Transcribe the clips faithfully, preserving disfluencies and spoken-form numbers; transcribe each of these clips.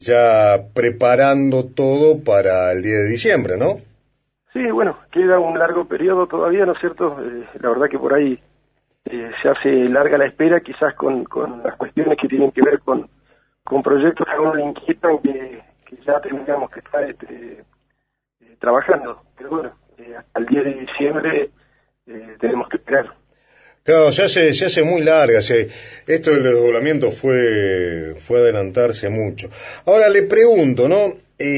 ya preparando todo para el diez de diciembre, ¿no? Sí, bueno, queda un largo periodo todavía, ¿no es cierto? Eh, la verdad que por ahí eh, se hace larga la espera, quizás con, con las cuestiones que tienen que ver con, con proyectos que a uno le inquietan, que, que ya tendríamos que estar este, eh, trabajando. Pero bueno, eh, hasta el diez de diciembre eh, tenemos que esperar. Claro, se hace, se hace muy larga, se, esto del desdoblamiento fue, fue adelantarse mucho. Ahora le pregunto, ¿no?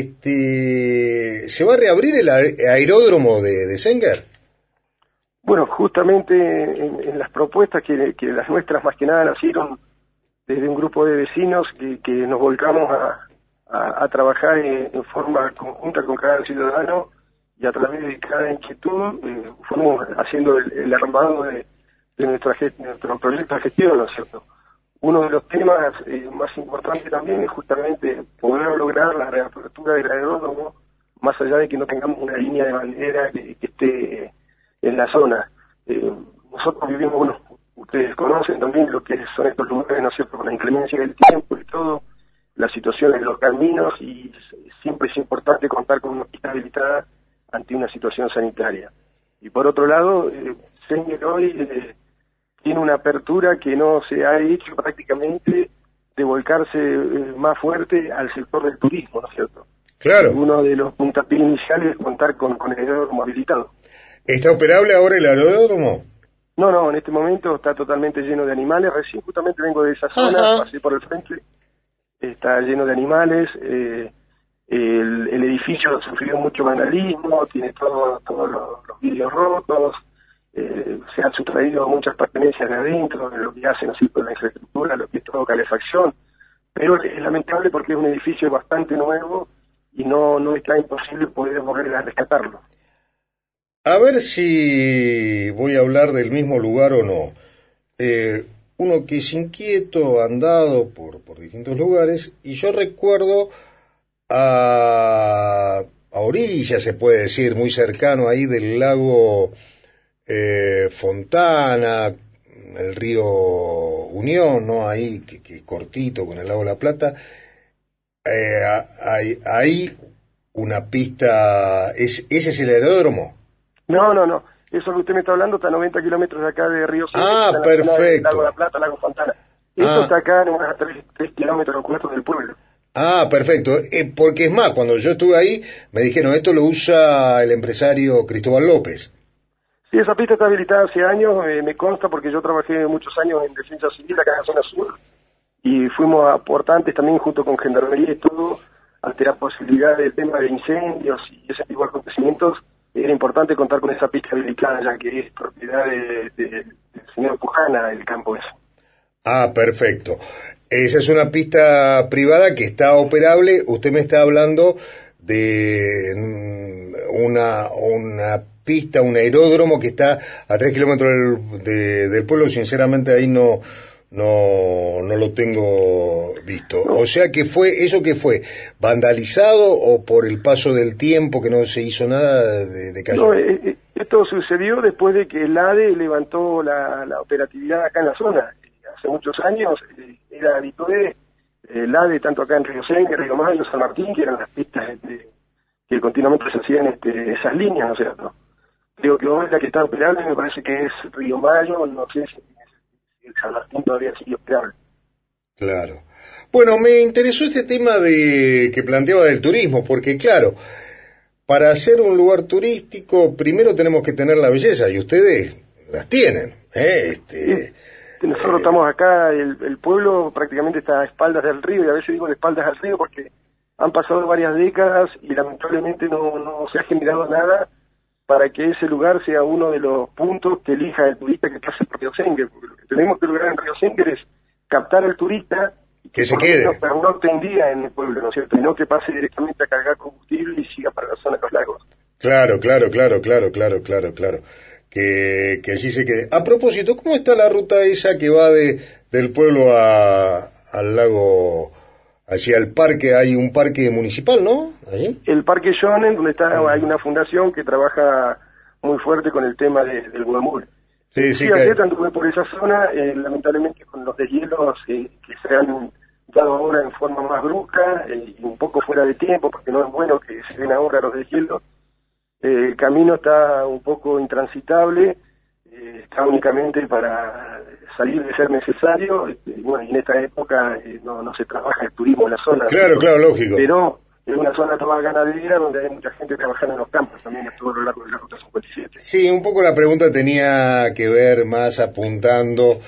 Este, ¿se va a reabrir el aeródromo de, de Senger? Bueno, justamente en, en las propuestas que, que las nuestras más que nada nacieron desde un grupo de vecinos que, que nos volcamos a, a, a trabajar en, en forma conjunta con cada ciudadano y a través de cada inquietud eh, fuimos haciendo el, el armado de de nuestra, nuestro proyecto de gestión, ¿no es cierto? Uno de los temas eh, más importantes también es justamente poder lograr la reapertura del aeródromo, más allá de que no tengamos una línea de bandera que, que esté en la zona. Eh, nosotros vivimos, bueno, ustedes conocen también lo que son estos lugares, ¿no es cierto?, con la inclemencia del tiempo y todo, las situaciones de los caminos, y siempre es importante contar con una pista habilitada ante una situación sanitaria. Y por otro lado, eh, Senger hoy eh, tiene una apertura que no se ha hecho prácticamente, de volcarse eh, más fuerte al sector del turismo, ¿no es cierto? Claro. Uno de los puntapiés iniciales es contar con, con el aeródromo habilitado. ¿Está operable ahora el aeródromo? No, no, en este momento está totalmente lleno de animales. Recién justamente vengo de esa zona, Ajá. pasé por el frente, está lleno de animales. Eh, el, el edificio ha sufrido mucho vandalismo, tiene todo, todos los, los vidrios rotos. Eh, se han sustraído muchas pertenencias de adentro, de lo que hacen así con la infraestructura, lo que es todo calefacción, pero es lamentable porque es un edificio bastante nuevo y no, no está imposible poder volver a rescatarlo. A ver si voy a hablar del mismo lugar o no. Eh, uno que es inquieto, andado por, por distintos lugares, y yo recuerdo a, a orillas, se puede decir, muy cercano ahí del lago Eh, Fontana, el río Unión, ¿no? Ahí, que, que cortito con el lago La Plata, eh, hay, hay una pista, ¿es, ¿ese es el aeródromo? No, no, no, eso que usted me está hablando está a noventa kilómetros de acá de Río Seco, Ah, está en la zona del perfecto. lago La Plata, lago Fontana. Eso Ah. está acá nomás a tres kilómetros o cuatro del pueblo. Ah, perfecto, eh, porque es más, cuando yo estuve ahí, me dijeron, esto lo usa el empresario Cristóbal López. Sí, esa pista está habilitada hace años, eh, me consta porque yo trabajé muchos años en defensa civil acá en la zona sur y fuimos aportantes también junto con Gendarmería y todo ante la posibilidad del tema de incendios y ese tipo de acontecimientos. Era importante contar con esa pista habilitada, ya que es propiedad de, de, del señor Pujana, el campo ese. Ah, perfecto. Esa es una pista privada que está operable. Usted me está hablando de una, una pista, un aeródromo que está a tres kilómetros del, de, del pueblo. Sinceramente ahí no, no, no lo tengo visto. No. O sea que fue, ¿eso que fue? ¿Vandalizado o por el paso del tiempo que no se hizo nada de, de calle? No, eh, esto sucedió después de que el A D E levantó la, la operatividad acá en la zona. Hace muchos años eh, era habitué el A D E tanto acá en Río Seco, Río Mayo, San Martín, que eran las pistas este, que continuamente se hacían este, esas líneas, ¿no es cierto? Creo que hoy la que está operable me parece que es Río Mayo, no sé si, si el San Martín todavía sigue operable. Claro. Bueno, me interesó este tema de que planteaba del turismo, porque claro, para hacer un lugar turístico primero tenemos que tener la belleza, y ustedes las tienen, ¿eh? Este, sí, nosotros eh, estamos acá, el, el pueblo prácticamente está a espaldas del río, y a veces digo de espaldas al río porque han pasado varias décadas y lamentablemente no, no se ha generado nada para que ese lugar sea uno de los puntos que elija el turista que pase por Río Senger. Porque lo que tenemos que lograr en Río Senger es captar al turista y que, que se por quede. No pernocte un día en el pueblo, ¿no es cierto? Y no que pase directamente a cargar combustible y siga para la zona de los lagos. Claro, claro, claro, claro, claro, claro, claro. Que, que allí se quede. A propósito, ¿cómo está la ruta esa que va de del pueblo a, al lago, allí al parque? Hay un parque municipal, ¿no? ¿Allí? El Parque Shonen, donde está, hay una fundación que trabaja muy fuerte con el tema de, del guamul. Sí, sí. Sí, ayer anduve por esa zona, eh, lamentablemente con los deshielos eh, que se han dado ahora en forma más brusca eh, y un poco fuera de tiempo, porque no es bueno que se den ahora los deshielos. Eh, el camino está un poco intransitable, eh, está únicamente para salir de ser necesario. Este, bueno, y en esta época eh, no, no se trabaja el turismo en la zona. Claro, claro, lógico. Pero es una zona toda ganadera donde hay mucha gente trabajando en los campos, también estuvo a lo largo de la Ruta cincuenta y siete. Sí, un poco la pregunta tenía que ver más apuntando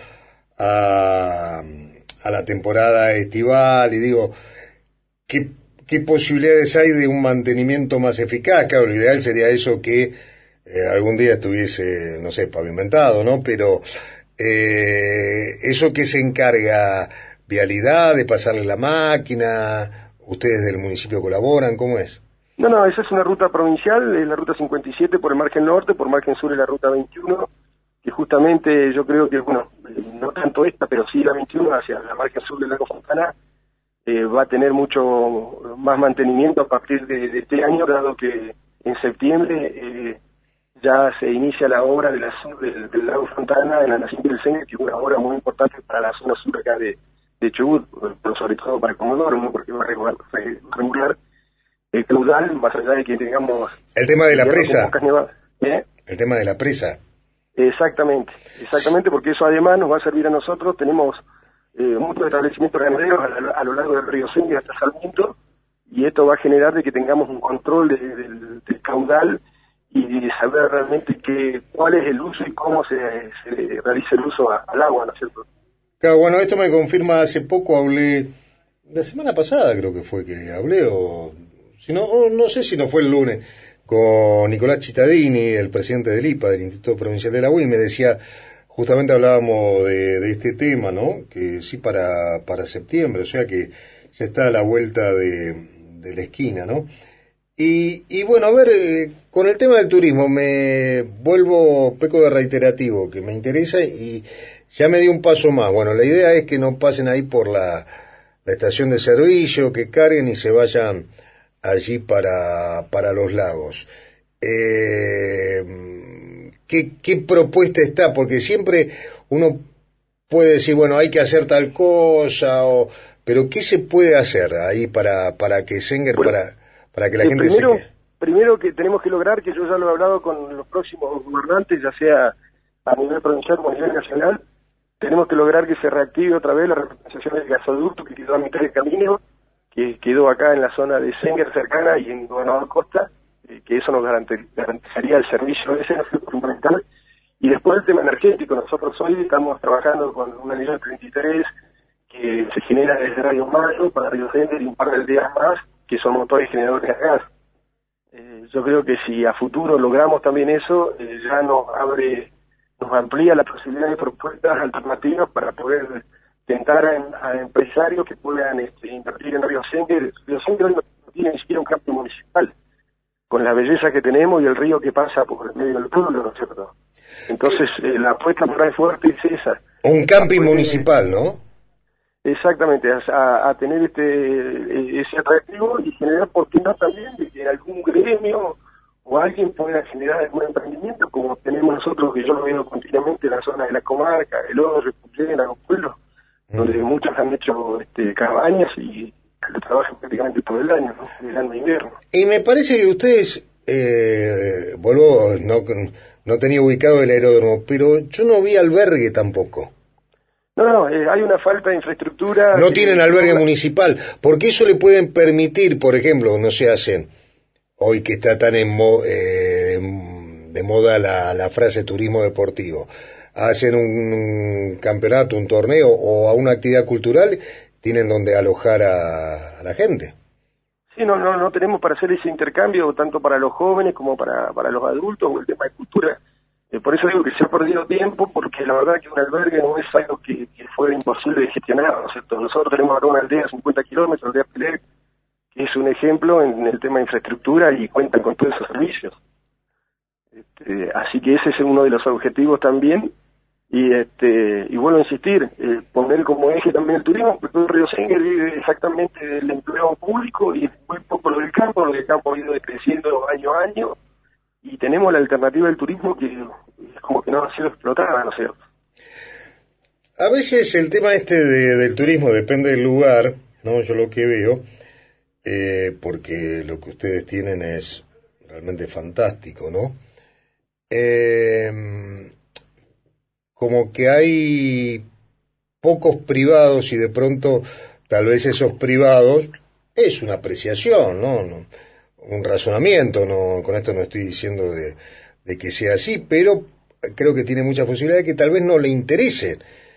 a, a la temporada estival y digo, ¿qué, qué posibilidades hay de un mantenimiento más eficaz? Claro, lo ideal sería eso que eh, algún día estuviese, no sé, pavimentado, ¿no? Pero eh, eso que se encarga vialidad, de pasarle la máquina, ustedes del municipio colaboran, ¿cómo es? No, no, esa es una ruta provincial, es la Ruta cincuenta y siete por el margen norte, por margen sur es la Ruta veintiuno, que justamente yo creo que, bueno, no tanto esta, pero sí la veintiuno hacia la margen sur del lago Fontana, eh, va a tener mucho más mantenimiento a partir de, de este año, dado que en septiembre eh, ya se inicia la obra de la sur del, del lago Fontana en la naciente del Sengue, que es una obra muy importante para la zona sur acá de, de Chubut, pero sobre todo para Comodoro, ¿no? Porque va a regular, regular el caudal, más allá de que tengamos... El tema de la presa. ¿Eh? El tema de la presa. Exactamente, exactamente, porque eso además nos va a servir a nosotros. Tenemos eh, muchos establecimientos ganaderos a, a, a lo largo del río Sengue hasta Sarmiento, y esto va a generar de que tengamos un control de, de, del, del caudal y de saber realmente que, cuál es el uso y cómo se, se realiza el uso a, al agua, ¿no es cierto? Claro, bueno, esto me confirma, hace poco hablé, la semana pasada creo que fue que hablé, o si no, o no sé si no fue el lunes, con Nicolás Cittadini, el presidente del I P A, del Instituto Provincial de la U I, y me decía, justamente hablábamos de, de este tema, ¿no? Que sí para, para septiembre, o sea que ya está a la vuelta de, de la esquina, ¿no? Y, y bueno, a ver, eh, con el tema del turismo me vuelvo peco de reiterativo, que me interesa y ya me dio un paso más. Bueno, la idea es que no pasen ahí por la, la estación de servicio, que carguen y se vayan allí para, para los lagos. Eh, ¿qué, ¿Qué propuesta está? Porque siempre uno puede decir, bueno, hay que hacer tal cosa, o, pero ¿qué se puede hacer ahí para, para que Senguer, bueno, para, para que la eh, gente primero, se quede? Primero que tenemos que lograr, que yo ya lo he hablado con los próximos gobernantes, ya sea a nivel provincial como a nivel nacional, tenemos que lograr que se reactive otra vez la representación del gasoducto que quedó a mitad del camino, que quedó acá en la zona de Senguer cercana y en Gobernador Costa, eh, que eso nos garantizaría el servicio ese, no es fundamental. Y después el tema energético, nosotros hoy estamos trabajando con una línea treinta y tres que se genera desde Radio Mayo para Río Senguer y un par de días más, que son motores generadores de gas. Eh, yo creo que si a futuro logramos también eso, eh, ya nos abre, nos amplía la posibilidad de propuestas alternativas para poder tentar a, a empresarios que puedan este, invertir en Río Senguer. Río Senguer no tiene ni siquiera un campo municipal, con la belleza que tenemos y el río que pasa por el medio del pueblo, ¿no es cierto? Entonces, eh, la apuesta por ahí fuerte es esa. Un camping municipal, ¿no? Exactamente, a, a tener este ese atractivo y generar, ¿por qué no también, de que algún gremio o alguien pueda generar algún emprendimiento, como tenemos nosotros, que yo lo veo continuamente en la zona de la comarca, el Orre, en los pueblos, mm. donde muchos han hecho este, cabañas y trabajan prácticamente todo el año, ¿no? Verano e invierno. Y me parece que ustedes, eh, vuelvo, no, no tenía ubicado el aeródromo, pero yo no vi albergue tampoco. No, no, eh, hay una falta de infraestructura. No tienen albergue municipal, porque eso le pueden permitir, por ejemplo, no se hacen, hoy que está tan en mo, eh, de moda la, la frase turismo deportivo, hacen un, un campeonato, un torneo o a una actividad cultural, tienen donde alojar a, a la gente. Sí, no, no, no tenemos para hacer ese intercambio, tanto para los jóvenes como para, para los adultos, o el tema de cultura. Eh, por eso digo que se ha perdido tiempo, porque la verdad que un albergue no es algo que, que fue imposible de gestionar, ¿no es cierto? Nosotros tenemos acá una aldea a cincuenta kilómetros, aldea Pelec, que es un ejemplo en el tema de infraestructura y cuentan con todos esos servicios. Este, así que ese es uno de los objetivos también, y este y vuelvo a insistir, eh, poner como eje también el turismo, porque todo Río Senguer vive exactamente del empleo público y muy poco lo del campo, lo del campo ha ido decreciendo año a año, y tenemos la alternativa del turismo que es como que no ha sido explotada, ¿no es cierto? A veces el tema este de, del turismo depende del lugar, ¿no? Yo lo que veo, eh, porque lo que ustedes tienen es realmente fantástico, ¿no? Eh, como que hay pocos privados y de pronto tal vez esos privados es una apreciación, ¿no? no un razonamiento, no, con esto no estoy diciendo de, de que sea así, pero creo que tiene mucha posibilidad de que tal vez no le interese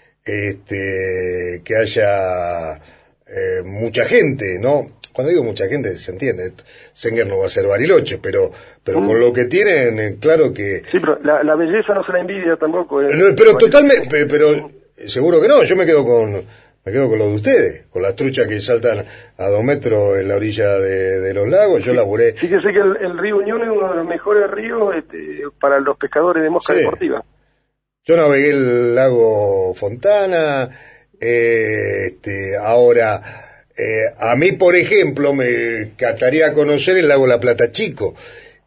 este, que haya eh, mucha gente, ¿no? Cuando digo mucha gente se entiende, Senger no va a ser Bariloche, pero pero mm. con lo que tienen, claro que... Sí, pero la, la belleza no se la envidia tampoco. Eh. No, pero totalmente, pero seguro que no, yo me quedo con me quedo con lo de ustedes, con las truchas que saltan a dos metros en la orilla de, de los lagos, yo sí, laburé... Fíjese que el, el río Unión es uno de los mejores ríos este, para los pescadores de mosca sí. deportiva. Yo navegué el lago Fontana, eh, este, ahora... Eh, a mí, por ejemplo, me encantaría conocer el lago La Plata Chico,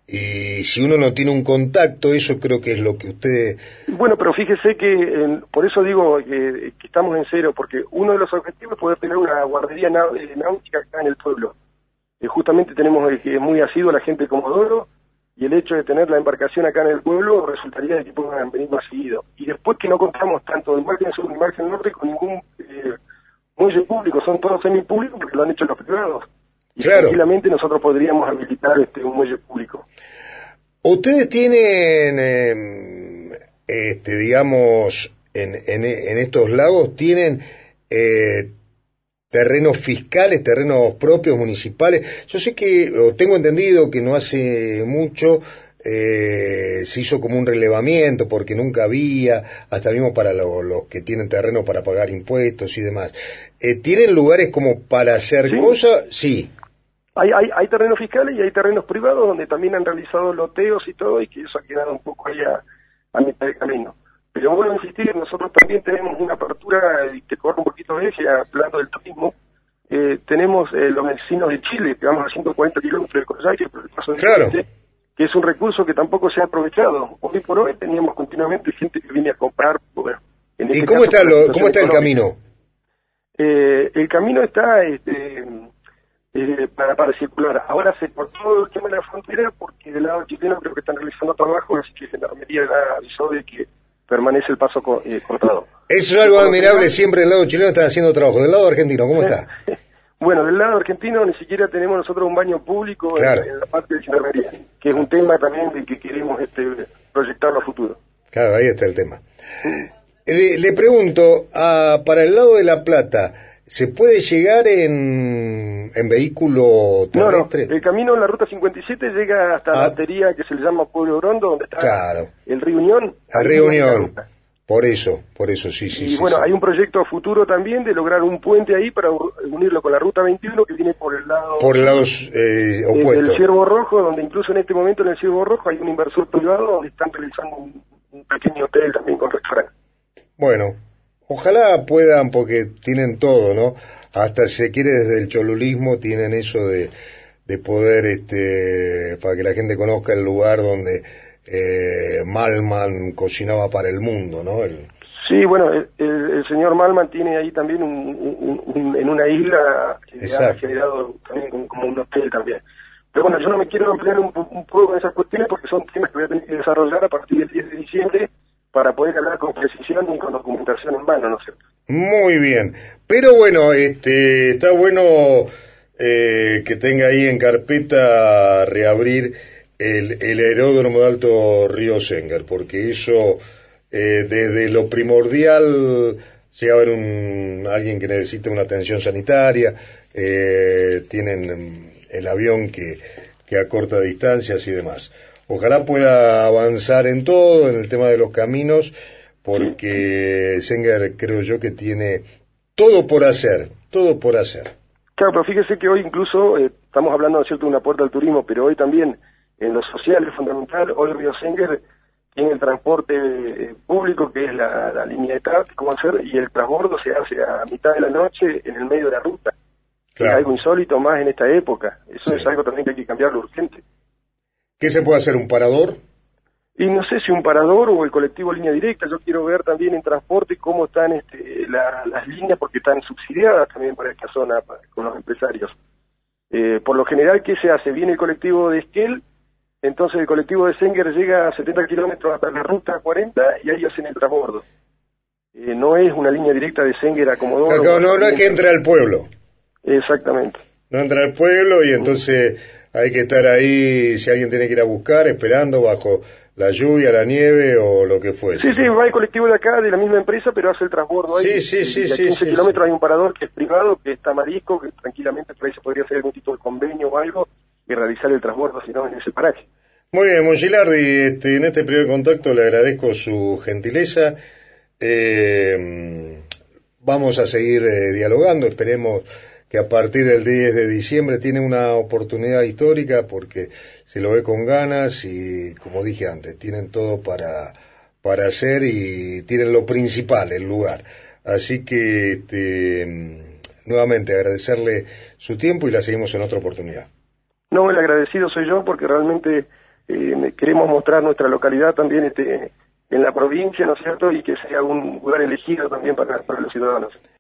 y si uno no tiene un contacto, eso creo que es lo que usted... Bueno, pero fíjese que, eh, por eso digo que, que estamos en cero, porque uno de los objetivos es poder tener una guardería náutica acá en el pueblo. Eh, justamente tenemos el que es muy asiduo a la gente de Comodoro, y el hecho de tener la embarcación acá en el pueblo resultaría de que puedan venir más seguido. Y después que no contamos tanto del margen sur ni margen norte con ningún... Eh, muelle público, son todos semipúblicos porque lo han hecho los privados. Y claro. Tranquilamente nosotros podríamos habilitar este un muelle público. Ustedes tienen, eh, este, digamos, en, en, en estos lagos tienen eh, terrenos fiscales, terrenos propios, municipales. Yo sé que, o tengo entendido que no hace mucho... Eh, se hizo como un relevamiento porque nunca había, hasta mismo para los lo que tienen terreno para pagar impuestos y demás. Eh, ¿Tienen lugares como para hacer ¿Sí? cosas? Sí. Hay, hay, hay terrenos fiscales y hay terrenos privados donde también han realizado loteos y todo, y que eso ha quedado un poco ahí a, a mitad de camino. Pero bueno, insistir, nosotros también tenemos una apertura que corre un poquito de eje, hablando del turismo. Eh, tenemos eh, los vecinos de Chile, que vamos a ciento cuarenta kilómetros de Coyhaique, por el paso de claro. Chile, que es un recurso que tampoco se ha aprovechado. Hoy por hoy teníamos continuamente gente que viene a comprar. Bueno, en este ¿Y cómo caso, está, lo, cómo está el camino? Eh, el camino está este, eh, para, para circular. Ahora se cortó el tema de la frontera porque del lado chileno creo que están realizando trabajo, así que la Gendarmería ya avisó de que permanece el paso co eh, cortado. Eso es algo admirable, siempre del lado chileno están haciendo trabajo. Del lado argentino, ¿cómo está? Bueno, del lado argentino ni siquiera tenemos nosotros un baño público claro. en, en la parte de Gendarmería, que es un tema también de que queremos este, proyectarlo a futuro. Claro, ahí está el tema. Le, le pregunto, a, para el lado de La Plata, ¿se puede llegar en, en vehículo terrestre? No, no, el camino en la ruta cincuenta y siete llega hasta ah. la batería que se le llama Pueblo Brondo, donde está claro. el Río Unión. El Río Unión. Por eso, por eso, sí, sí. Y sí, bueno, sí. hay un proyecto futuro también de lograr un puente ahí para unirlo con la ruta veintiuno que viene por el lado... Por el lado eh, opuesto. Del Ciervo Rojo, donde incluso en este momento en el Ciervo Rojo hay un inversor privado donde están realizando un, un pequeño hotel también con restaurante. Bueno, ojalá puedan, porque tienen todo, ¿no? Hasta si se quiere desde el cholulismo tienen eso de, de poder, este, para que la gente conozca el lugar donde... Eh, Malman cocinaba para el mundo, ¿no? El... Sí, bueno, el, el, el señor Malman tiene ahí también un, un, un, en una isla que ha generado también como, como un hotel también. Pero bueno, yo no me quiero ampliar un, un poco en esas cuestiones porque son temas que voy a tener que desarrollar a partir del diez de diciembre para poder hablar con precisión y con documentación en mano, ¿no es cierto? Muy bien, pero bueno, este, está bueno eh, que tenga ahí en carpeta reabrir El, el aeródromo de Alto Río Senger, porque eso eh, desde lo primordial llega a haber un, alguien que necesite una atención sanitaria, eh, tienen el avión que, que acorta distancias y demás. Ojalá pueda avanzar en todo, en el tema de los caminos, porque Senger creo yo que tiene todo por hacer, todo por hacer. Claro, pero fíjese que hoy incluso, eh, estamos hablando, ¿no es cierto?, de una puerta al turismo, pero hoy también en lo social es fundamental. Hoy Río Senger tiene el transporte eh, público, que es la, la línea de TAP, cómo hacer, y el transbordo se hace a mitad de la noche en el medio de la ruta. Claro. Es algo insólito más en esta época. Eso sí. Es algo también que hay que cambiarlo urgente. ¿Qué se puede hacer? ¿Un parador? Y no sé si un parador o el colectivo línea directa. Yo quiero ver también en transporte cómo están este, la, las líneas, porque están subsidiadas también para esta zona para, con los empresarios. Eh, por lo general, ¿qué se hace? Viene el colectivo de Esquel, entonces el colectivo de Senguer llega a setenta kilómetros hasta la ruta cuarenta y ahí hacen el transbordo. Eh, no es una línea directa de Senguer a Comodoro. No, no, no es que entre al pueblo. Exactamente. No entra al pueblo y entonces hay que estar ahí, si alguien tiene que ir a buscar, esperando bajo la lluvia, la nieve o lo que fuese. Sí, sí, va el colectivo de acá, de la misma empresa, pero hace el transbordo ahí. Sí, sí, sí, y a sí. quince sí, kilómetros sí. hay un parador que es privado, que está Marisco, que tranquilamente por ahí se podría hacer algún tipo de convenio o algo y realizar el transbordo, si no, en ese paraje. Muy bien, Mongilardi, este, en este primer contacto le agradezco su gentileza. Eh, vamos a seguir eh, dialogando, esperemos que a partir del diez de diciembre tiene una oportunidad histórica porque se lo ve con ganas y, como dije antes, tienen todo para, para hacer y tienen lo principal, el lugar. Así que, este, nuevamente, agradecerle su tiempo y la seguimos en otra oportunidad. No, el agradecido soy yo porque realmente eh, queremos mostrar nuestra localidad también este, en la provincia, ¿no es cierto?, y que sea un lugar elegido también para, para los ciudadanos.